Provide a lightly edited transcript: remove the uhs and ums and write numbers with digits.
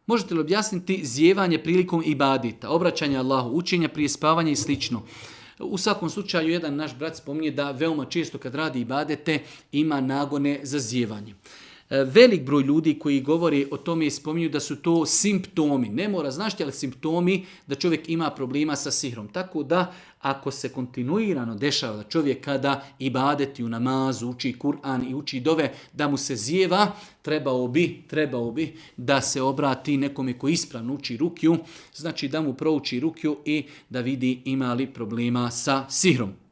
Možete li objasniti zijevanje prilikom ibadeta, obraćanja Allahu, učenja prije spavanja i slično? U svakom slučaju, jedan naš brat spominje da veoma često kad radi ibadete ima nagone za zijevanje. Velik broj ljudi koji govori o tome i spominju da su to simptomi. Ne mora značiti, ali simptomi da čovjek ima problema sa sihrom. Tako da ako se kontinuirano dešava da čovjek kada ibadeti u namazu, uči Kur'an i uči dove, da mu se zijeva, trebao bi da se obrati nekome koji ispravno uči rukju, znači da mu prouči rukju i da vidi ima li problema sa sihrom.